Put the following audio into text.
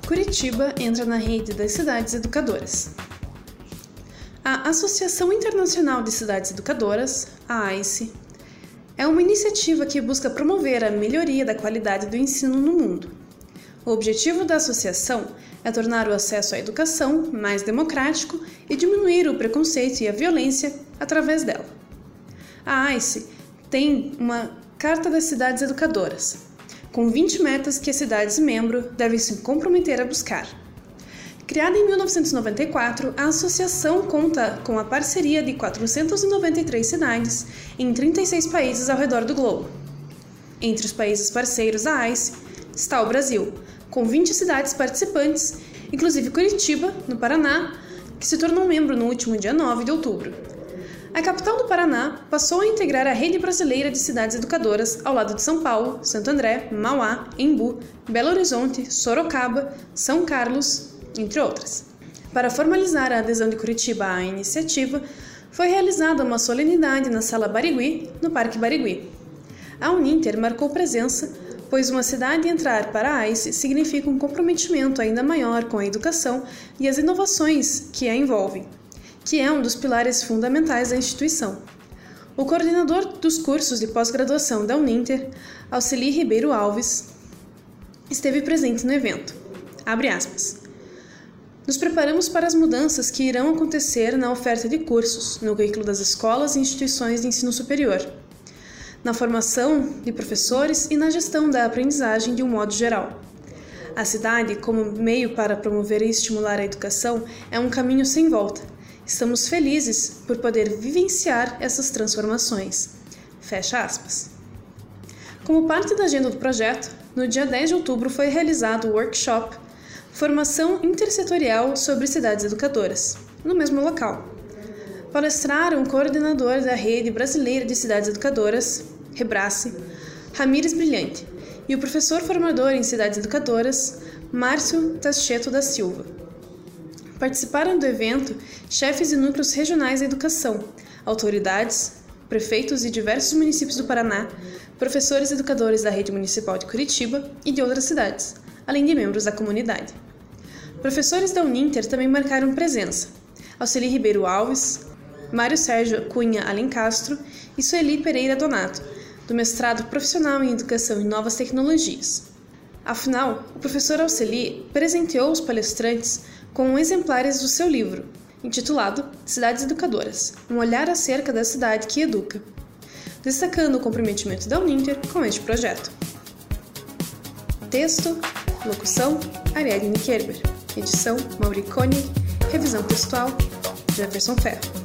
Curitiba entra na rede das cidades educadoras. A Associação Internacional de Cidades Educadoras, a AICE, é uma iniciativa que busca promover a melhoria da qualidade do ensino no mundo. O objetivo da associação é tornar o acesso à educação mais democrático e diminuir o preconceito e a violência através dela. A AICE tem uma Carta das Cidades Educadoras, com 20 metas que as cidades-membro devem se comprometer a buscar. Criada em 1994, a associação conta com a parceria de 493 cidades em 36 países ao redor do globo. Entre os países parceiros da AICE está o Brasil, com 20 cidades participantes, inclusive Curitiba, no Paraná, que se tornou membro no último dia 9 de outubro. A capital do Paraná passou a integrar a Rede Brasileira de Cidades Educadoras ao lado de São Paulo, Santo André, Mauá, Embu, Belo Horizonte, Sorocaba, São Carlos, entre outras. Para formalizar a adesão de Curitiba à iniciativa, foi realizada uma solenidade na Sala Barigui, no Parque Barigui. A Uninter marcou presença, pois uma cidade entrar para a AICE significa um comprometimento ainda maior com a educação e as inovações que a envolvem, que é um dos pilares fundamentais da instituição. O coordenador dos cursos de pós-graduação da Uninter, Alceli Ribeiro Alves, esteve presente no evento. Abre aspas. Nos preparamos para as mudanças que irão acontecer na oferta de cursos, no currículo das escolas e instituições de ensino superior, na formação de professores e na gestão da aprendizagem de um modo geral. A cidade, como meio para promover e estimular a educação, é um caminho sem volta. Estamos felizes por poder vivenciar essas transformações. Fecha aspas. Como parte da agenda do projeto, no dia 10 de outubro foi realizado o workshop Formação Intersetorial sobre Cidades Educadoras, no mesmo local. Palestraram o coordenador da Rede Brasileira de Cidades Educadoras, Rebrace, Ramires Brilhante, e o professor formador em Cidades Educadoras, Márcio Tacheto da Silva. Participaram do evento chefes de núcleos regionais da educação, autoridades, prefeitos de diversos municípios do Paraná, professores educadores da Rede Municipal de Curitiba e de outras cidades, além de membros da comunidade. Professores da Uninter também marcaram presença: Alceli Ribeiro Alves, Mário Sérgio Cunha Alencastro e Sueli Pereira Donato, do mestrado profissional em Educação e Novas Tecnologias. Afinal, o professor Alceli presenteou os palestrantes com exemplares do seu livro, intitulado Cidades Educadoras, um olhar acerca da cidade que educa, destacando o comprometimento da Uninter com este projeto. Texto, locução, Ariadne Kerber. Edição, Mauri Koenig. Revisão textual, Jefferson Ferro.